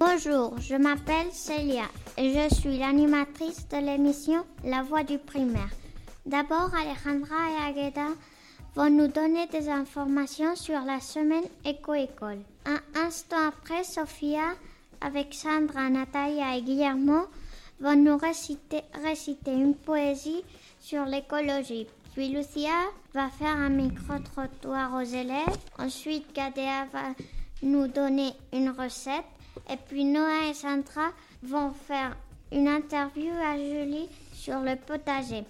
Bonjour, je m'appelle Célia et je suis l'animatrice de l'émission La Voix du primaire. D'abord, Alejandra et Agueda vont nous donner des informations sur la semaine éco-école. Un instant après, Sofia, avec Sandra, Natalia et Guillermo, vont nous réciter une poésie sur l'écologie. Puis Lucia va faire un micro-trottoir aux élèves. Ensuite, Gadea va nous donner une recette. Et puis Noah et Sandra vont faire une interview à Julie sur le potager.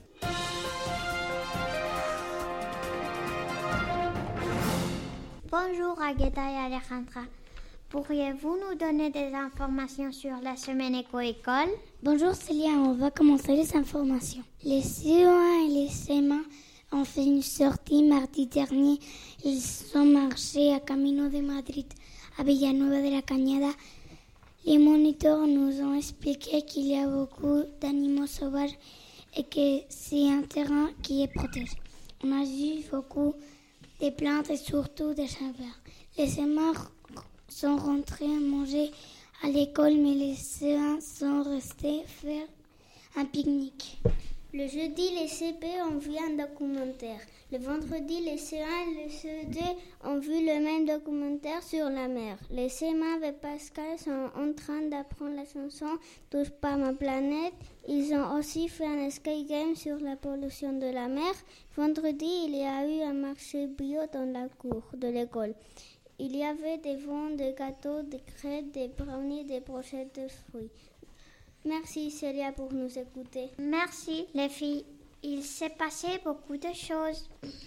Bonjour Agueda et Alejandra. Pourriez-vous nous donner des informations sur la semaine éco-école? Bonjour Célia, on va commencer les informations. Les CE1 et les CM1 ont fait une sortie mardi dernier. Ils ont marché à Camino de Madrid, à Villanueva de la Cañada. Les moniteurs nous ont expliqué qu'il y a beaucoup d'animaux sauvages et que c'est un terrain qui est protégé. On a vu beaucoup de plantes et surtout des saveurs. Les CM1 sont rentrés à manger à l'école, mais les CE1 sont restés faire un pique-nique. Le jeudi, les CP ont vu un documentaire. Le vendredi, les C1 et les CE2 ont vu le même documentaire sur la mer. Les CM1 et Pascal sont en train d'apprendre la chanson « Touche pas ma planète ». Ils ont aussi fait un skate game sur la pollution de la mer. Vendredi, il y a eu un marché bio dans la cour de l'école. Il y avait des ventes de gâteaux, des crêpes, des brownies, des brochettes de fruits. Merci Célia pour nous écouter. Merci les filles. Il s'est passé beaucoup de choses.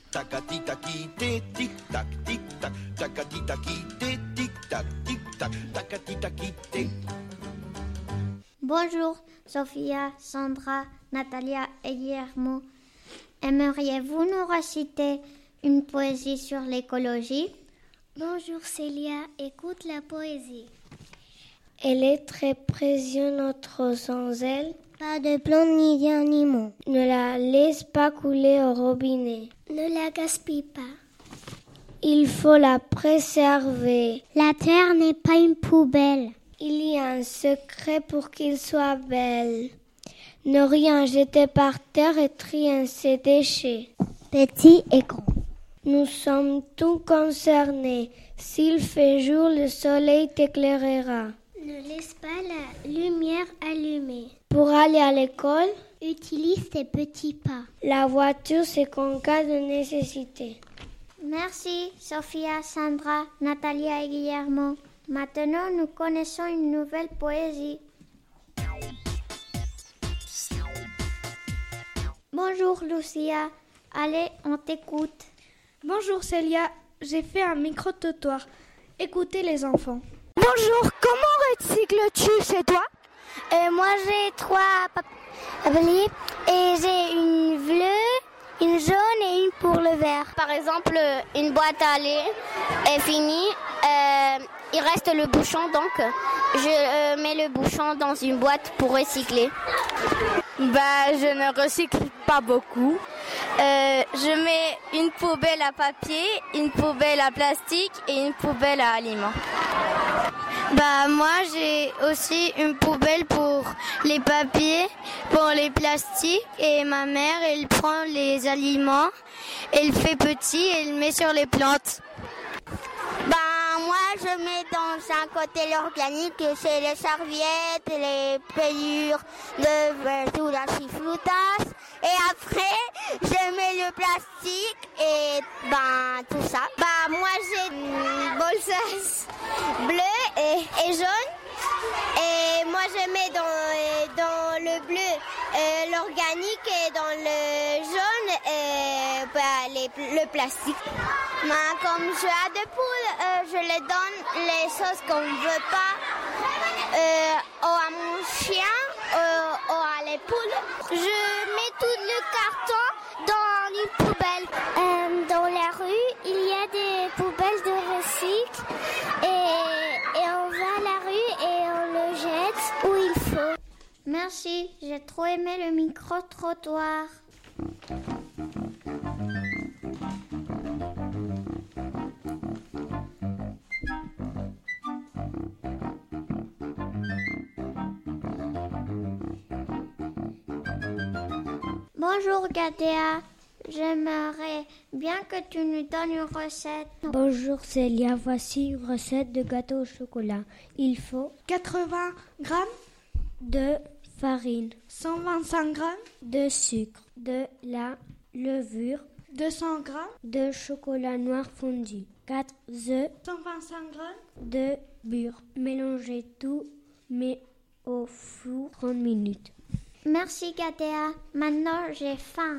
Bonjour Sofia, Sandra, Natalia et Guillermo. Aimeriez-vous nous réciter une poésie sur l'écologie? Bonjour Célia, écoute la poésie. Elle est très précieuse, notre sans elle. Pas de plantes ni d'animaux. Ne la laisse pas couler au robinet. Ne la gaspille pas. Il faut la préserver. La terre n'est pas une poubelle. Il y a un secret pour qu'elle soit belle. Ne rien jeter par terre et trier ses déchets. Petit et grand. Nous sommes tous concernés. S'il fait jour, le soleil t'éclairera. Ne laisse pas la lumière allumée. Pour aller à l'école, utilise tes petits pas. La voiture, c'est qu'en cas de nécessité. Merci Sofia, Sandra, Natalia et Guillermo. Maintenant, nous connaissons une nouvelle poésie. Bonjour Lucia. Allez, on t'écoute. Bonjour Célia, j'ai fait un micro-trottoir. Écoutez les enfants. Bonjour, comment recycles-tu chez toi? Moi j'ai 3 papiers et j'ai une bleue, une jaune et une pour le vert. Par exemple, une boîte à lait est finie, il reste le bouchon, donc je mets le bouchon dans une boîte pour recycler. Je ne recycle pas beaucoup. Je mets une poubelle à papier, une poubelle à plastique et une poubelle à aliments. Moi j'ai aussi une poubelle pour les papiers, pour les plastiques, et ma mère elle prend les aliments, elle fait petit et elle met sur les plantes. Moi je mets dans un côté l'organique, c'est les serviettes, les pelures de tout la chifloutage, et après je mets le plastique et tout ça. Moi j'ai une bolsasse bleue et jaune, et moi je mets dans le bleu l'organique et dans le jaune le plastique. Comme je ai des poules, je les donne les choses qu'on ne veut pas à mon chien ou à les poules. Je mets tout le carton dans une poubelle. Dans la rue, il y a des poubelles de recycle et on va à la rue et on le jette où il faut. Merci, j'ai trop aimé le micro-trottoir. Bonjour Gadea, j'aimerais bien que tu nous donnes une recette. Bonjour Célia, voici une recette de gâteau au chocolat. Il faut 80 grammes de farine, 125 grammes de sucre, de la levure, 200 grammes de chocolat noir fondu, 4 œufs, 125 grammes de beurre. Mélangez tout, mais au four 30 minutes. Merci Gadea, maintenant j'ai faim.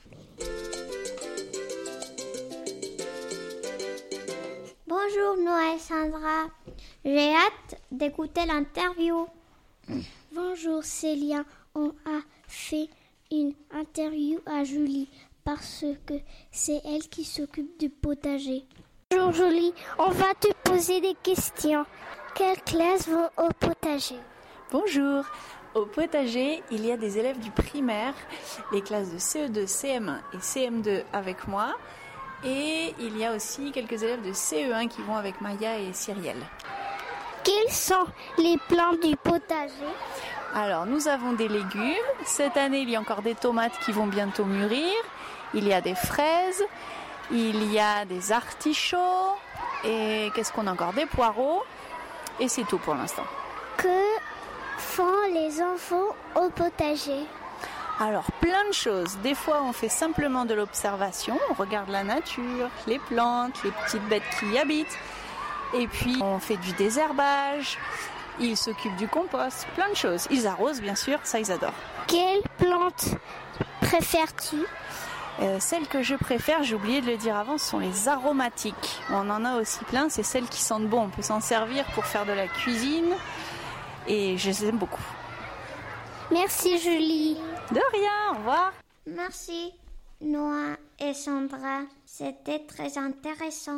Bonjour Noah et Sandra, j'ai hâte d'écouter l'interview. Bonjour Célia, on a fait une interview à Julie parce que c'est elle qui s'occupe du potager. Bonjour Julie, on va te poser des questions. Quelles classes vont au potager? Bonjour. Au potager, il y a des élèves du primaire, les classes de CE2, CM1 et CM2 avec moi. Et il y a aussi quelques élèves de CE1 qui vont avec Maya et Cyrielle. Quels sont les plants du potager? Alors, nous avons des légumes. Cette année, il y a encore des tomates qui vont bientôt mûrir. Il y a des fraises. Il y a des artichauts. Et qu'est-ce qu'on a encore? Des poireaux. Et c'est tout pour l'instant. Que font les enfants au potager? Alors, plein de choses. Des fois, on fait simplement de l'observation. On regarde la nature, les plantes, les petites bêtes qui y habitent. Et puis, on fait du désherbage. Ils s'occupent du compost. Plein de choses. Ils arrosent, bien sûr. Ça, ils adorent. Quelle plante préfères-tu? Celles que je préfère, j'ai oublié de le dire avant, sont les aromatiques. On en a aussi plein. C'est celles qui sentent bon. On peut s'en servir pour faire de la cuisine. Et je les aime beaucoup. Merci Julie. De rien, au revoir. Merci Noah et Sandra, c'était très intéressant.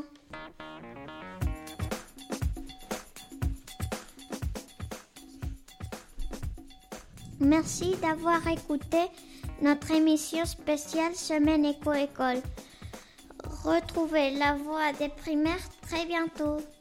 Merci d'avoir écouté notre émission spéciale Semaine Éco-École. Retrouvez la voix des primaires très bientôt.